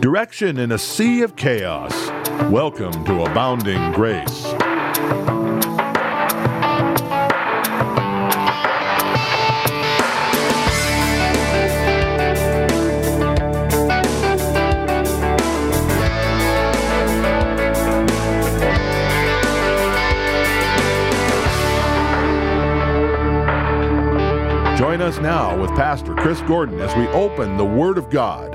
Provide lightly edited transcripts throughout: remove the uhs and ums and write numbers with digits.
Direction in a sea of chaos. Welcome to Abounding Grace. Join us now with Pastor Chris Gordon as we open the Word of God.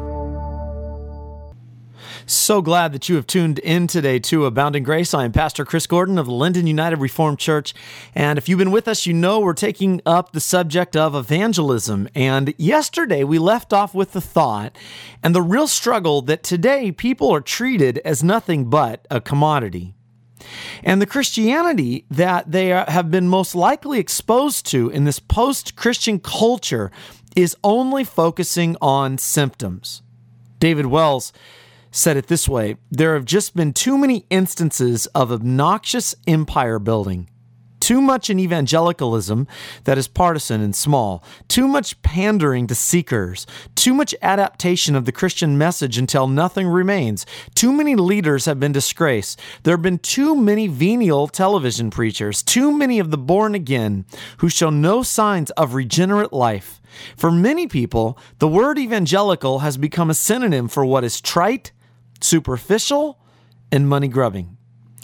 So glad that you have tuned in today to Abounding Grace. I am Pastor Chris Gordon of the Linden United Reformed Church. And if you've been with us, you know we're taking up the subject of evangelism. And yesterday we left off with the thought and the real struggle that today people are treated as nothing but a commodity. And the Christianity that they have been most likely exposed to in this post-Christian culture is only focusing on symptoms. David Wells said it this way: there have just been too many instances of obnoxious empire building, too much in evangelicalism that is partisan and small, too much pandering to seekers, too much adaptation of the Christian message until nothing remains. Too many leaders have been disgraced. There have been too many venial television preachers, too many of the born again who show no signs of regenerate life. For many people, the word evangelical has become a synonym for what is trite, superficial, and money-grubbing.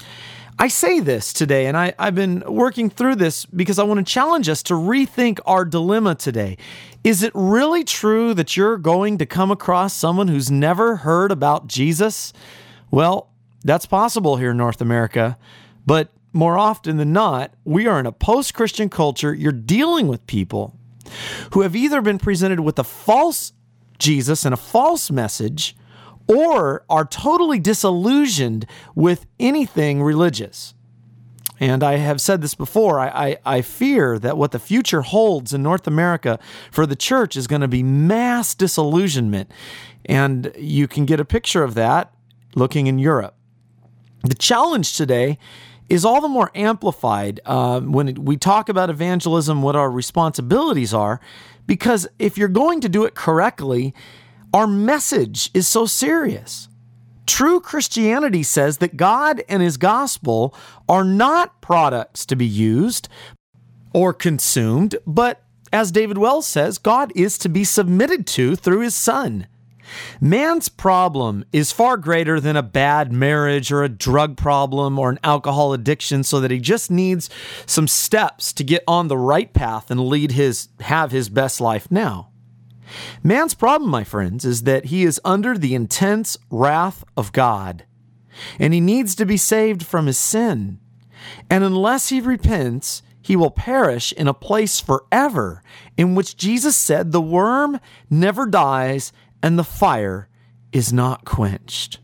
I say this today, and I've been working through this because I want to challenge us to rethink our dilemma today. Is it really true that you're going to come across someone who's never heard about Jesus? Well, that's possible here in North America, but more often than not, we are in a post-Christian culture. You're dealing with people who have either been presented with a false Jesus and a false message, or are totally disillusioned with anything religious. And I have said this before, I fear that what the future holds in North America for the church is going to be mass disillusionment. And you can get a picture of that looking in Europe. The challenge today is all the more amplified when we talk about evangelism, what our responsibilities are, because if you're going to do it correctly, our message is so serious. True Christianity says that God and His gospel are not products to be used or consumed, but as David Wells says, God is to be submitted to through His Son. Man's problem is far greater than a bad marriage or a drug problem or an alcohol addiction, so that he just needs some steps to get on the right path and have his best life now. Man's problem, my friends, is that he is under the intense wrath of God, and he needs to be saved from his sin. And unless he repents, he will perish in a place forever in which Jesus said the worm never dies and the fire is not quenched.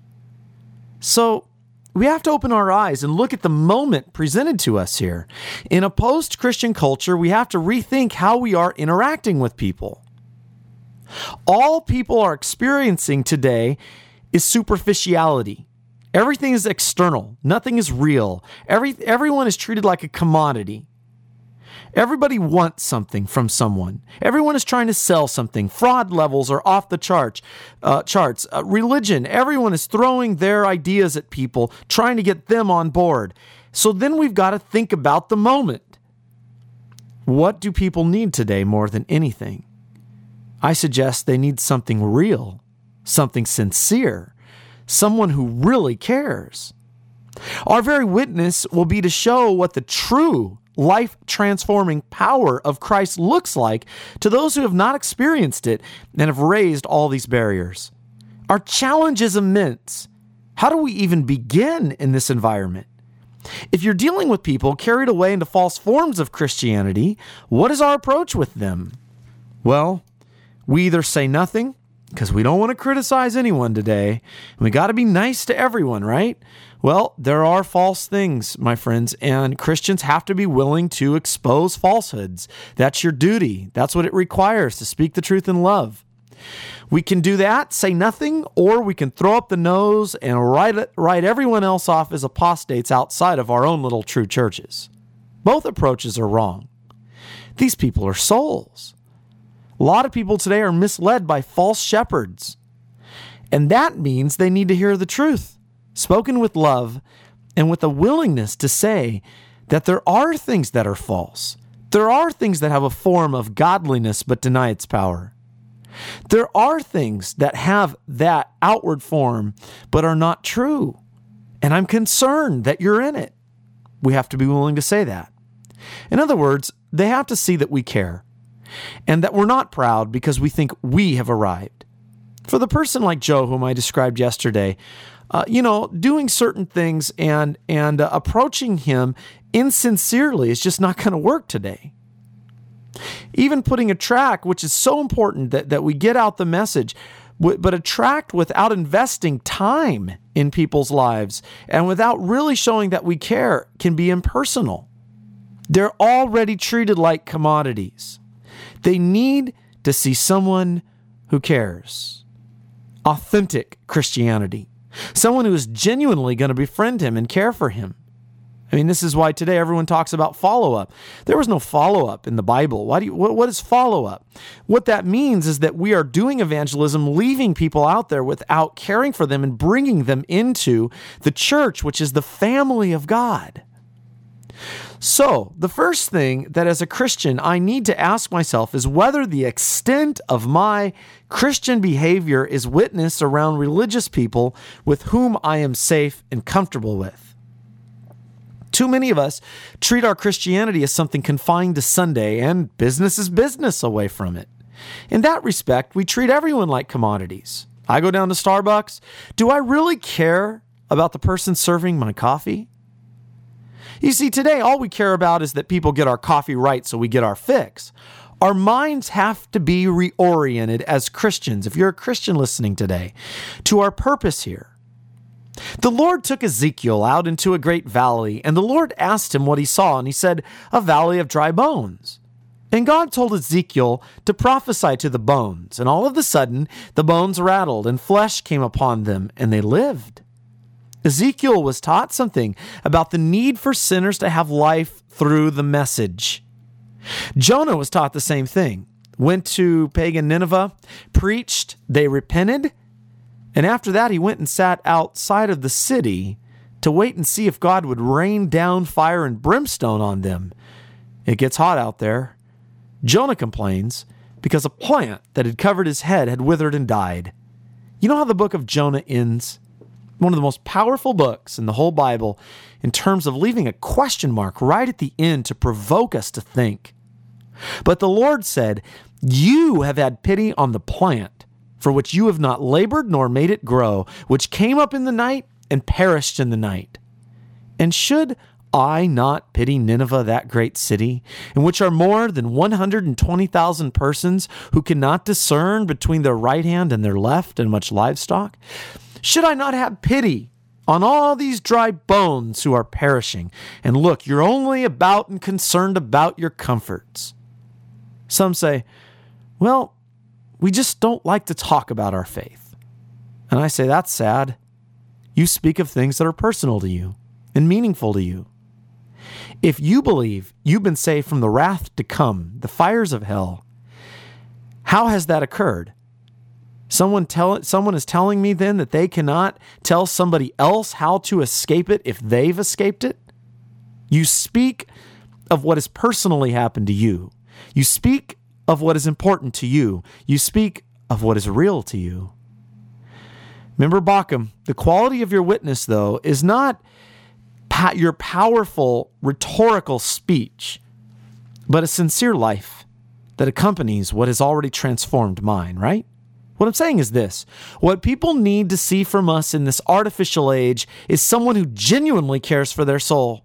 So we have to open our eyes and look at the moment presented to us here. In a post-Christian culture, we have to rethink how we are interacting with people. All people are experiencing today is superficiality. Everything is external. Nothing is real. Everyone is treated like a commodity. Everybody wants something from someone. Everyone is trying to sell something. Fraud levels are off the charts. Religion, everyone is throwing their ideas at people, trying to get them on board. So then we've got to think about the moment. What do people need today more than anything? I suggest they need something real, something sincere, someone who really cares. Our very witness will be to show what the true life-transforming power of Christ looks like to those who have not experienced it and have raised all these barriers. Our challenge is immense. How do we even begin in this environment? If you're dealing with people carried away into false forms of Christianity, what is our approach with them? Well, we either say nothing, because we don't want to criticize anyone today, and we got to be nice to everyone, right? Well, there are false things, my friends, and Christians have to be willing to expose falsehoods. That's your duty. That's what it requires, to speak the truth in love. We can do that, say nothing, or we can throw up the nose and write everyone else off as apostates outside of our own little true churches. Both approaches are wrong. These people are souls. A lot of people today are misled by false shepherds. And that means they need to hear the truth, spoken with love and with a willingness to say that there are things that are false. There are things that have a form of godliness but deny its power. There are things that have that outward form but are not true. And I'm concerned that you're in it. We have to be willing to say that. In other words, they have to see that we care and that we're not proud because we think we have arrived. For the person like Joe, whom I described yesterday, doing certain things and approaching him insincerely is just not going to work today. Even putting a tract, which is so important that we get out the message, but a tract without investing time in people's lives and without really showing that we care can be impersonal. They're already treated like commodities. They need to see someone who cares. Authentic Christianity. Someone who is genuinely going to befriend him and care for him. I mean, this is why today everyone talks about follow-up. There was no follow-up in the Bible. What is follow-up? What that means is that we are doing evangelism, leaving people out there without caring for them and bringing them into the church, which is the family of God. So, the first thing that as a Christian I need to ask myself is whether the extent of my Christian behavior is witnessed around religious people with whom I am safe and comfortable with. Too many of us treat our Christianity as something confined to Sunday, and business is business away from it. In that respect, we treat everyone like commodities. I go down to Starbucks. Do I really care about the person serving my coffee? You see, today all we care about is that people get our coffee right so we get our fix. Our minds have to be reoriented as Christians, if you're a Christian listening today, to our purpose here. The Lord took Ezekiel out into a great valley, and the Lord asked him what he saw, and he said, "A valley of dry bones." And God told Ezekiel to prophesy to the bones, and all of a sudden the bones rattled, and flesh came upon them, and they lived. Ezekiel was taught something about the need for sinners to have life through the message. Jonah was taught the same thing. Went to pagan Nineveh, preached, they repented, and after that he went and sat outside of the city to wait and see if God would rain down fire and brimstone on them. It gets hot out there. Jonah complains because a plant that had covered his head had withered and died. You know how the book of Jonah ends? One of the most powerful books in the whole Bible in terms of leaving a question mark right at the end to provoke us to think. But the Lord said, "You have had pity on the plant, for which you have not labored nor made it grow, which came up in the night and perished in the night. And should I not pity Nineveh, that great city, in which are more than 120,000 persons who cannot discern between their right hand and their left, and much livestock? Should I not have pity on all these dry bones who are perishing? And look, you're only about and concerned about your comforts." Some say, "Well, we just don't like to talk about our faith." And I say, that's sad. You speak of things that are personal to you and meaningful to you. If you believe you've been saved from the wrath to come, the fires of hell, how has that occurred? Someone is telling me then that they cannot tell somebody else how to escape it if they've escaped it? You speak of what has personally happened to you. You speak of what is important to you. You speak of what is real to you. Remember Bauckham, the quality of your witness, though, is not your powerful rhetorical speech, but a sincere life that accompanies what has already transformed mine, right? What I'm saying is this: what people need to see from us in this artificial age is someone who genuinely cares for their soul.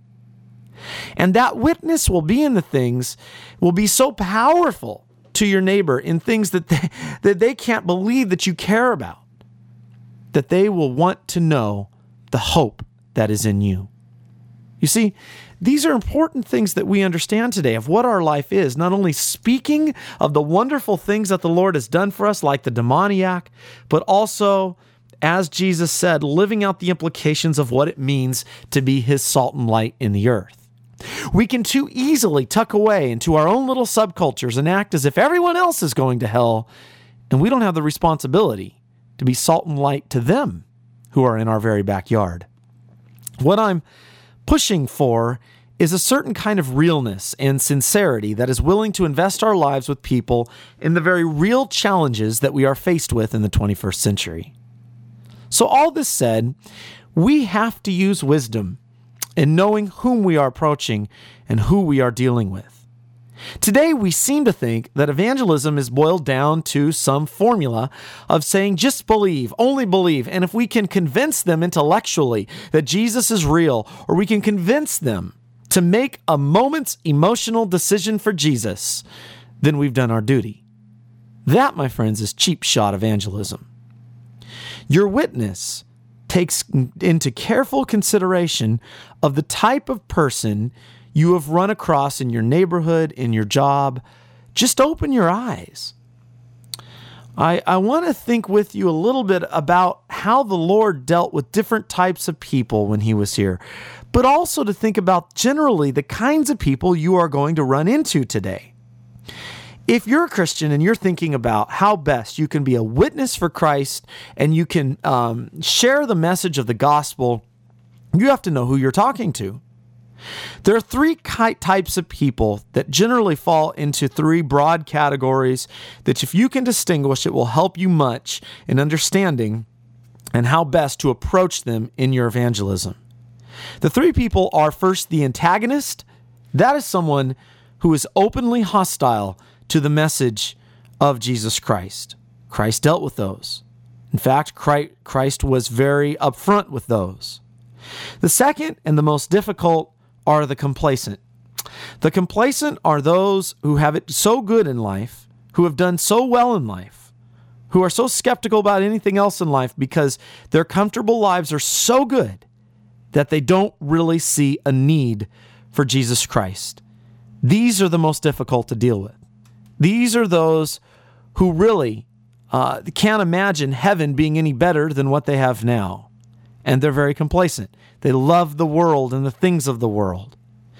And that witness will be in the things, will be so powerful to your neighbor in things that they can't believe that you care about, that they will want to know the hope that is in you. You see, these are important things that we understand today of what our life is, not only speaking of the wonderful things that the Lord has done for us, like the demoniac, but also, as Jesus said, living out the implications of what it means to be his salt and light in the earth. We can too easily tuck away into our own little subcultures and act as if everyone else is going to hell, and we don't have the responsibility to be salt and light to them who are in our very backyard. What I'm pushing for is a certain kind of realness and sincerity that is willing to invest our lives with people in the very real challenges that we are faced with in the 21st century. So all this said, we have to use wisdom in knowing whom we are approaching and who we are dealing with. Today, we seem to think that evangelism is boiled down to some formula of saying, just believe, only believe. And if we can convince them intellectually that Jesus is real, or we can convince them to make a moment's emotional decision for Jesus, then we've done our duty. That, my friends, is cheap shot evangelism. Your witness takes into careful consideration of the type of person you have run across in your neighborhood, in your job. Just open your eyes. I want to think with you a little bit about how the Lord dealt with different types of people when he was here, but also to think about generally the kinds of people you are going to run into today. If you're a Christian and you're thinking about how best you can be a witness for Christ and you can share the message of the gospel, you have to know who you're talking to. There are three types of people that generally fall into three broad categories that if you can distinguish, it will help you much in understanding and how best to approach them in your evangelism. The three people are first the antagonist. That is someone who is openly hostile to the message of Jesus Christ. Christ dealt with those. In fact, Christ was very upfront with those. The second and the most difficult are the complacent. The complacent are those who have it so good in life, who have done so well in life, who are so skeptical about anything else in life because their comfortable lives are so good that they don't really see a need for Jesus Christ. These are the most difficult to deal with. These are those who really can't imagine heaven being any better than what they have now. And they're very complacent. They love the world and the things of the world.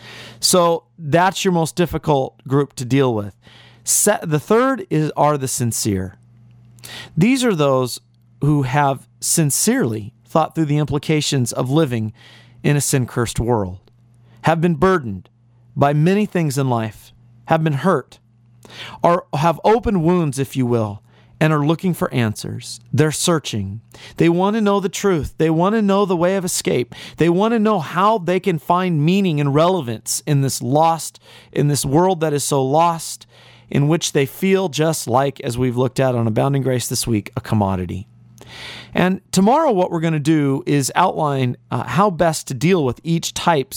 So that's your most difficult group to deal with. The third are the sincere. These are those who have sincerely thought through the implications of living in a sin-cursed world, have been burdened by many things in life, have been hurt, or have open wounds, if you will, and are looking for answers. They're searching. They want to know the truth. They want to know the way of escape. They want to know how they can find meaning and relevance in this world that is so lost, in which they feel just like, as we've looked at on Abounding Grace this week, a commodity. And tomorrow what we're going to do is outline how best to deal with each type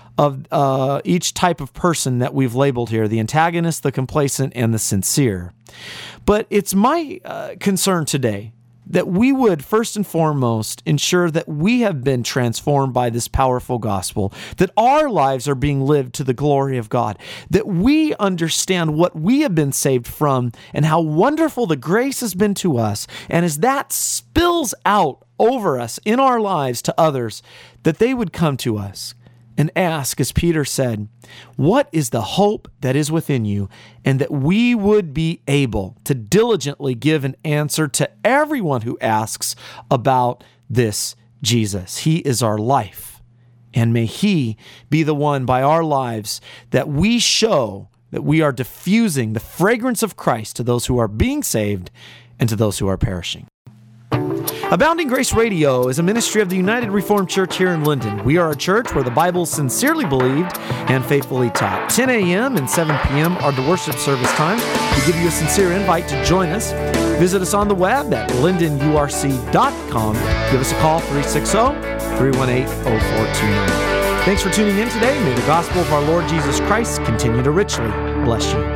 of person that we've labeled here, the antagonist, the complacent, and the sincere. But it's my concern today that we would first and foremost ensure that we have been transformed by this powerful gospel, that our lives are being lived to the glory of God, that we understand what we have been saved from and how wonderful the grace has been to us. And as that spills out over us in our lives to others, that they would come to us and ask, as Peter said, what is the hope that is within you? And that we would be able to diligently give an answer to everyone who asks about this Jesus. He is our life. And may he be the one by our lives that we show that we are diffusing the fragrance of Christ to those who are being saved and to those who are perishing. Abounding Grace Radio is a ministry of the United Reformed Church here in Linden. We are a church where the Bible is sincerely believed and faithfully taught. 10 a.m. and 7 p.m. are the worship service times. We give you a sincere invite to join us. Visit us on the web at lindenurc.com. Give us a call, 360-318-0429. Thanks for tuning in today. May the gospel of our Lord Jesus Christ continue to richly bless you.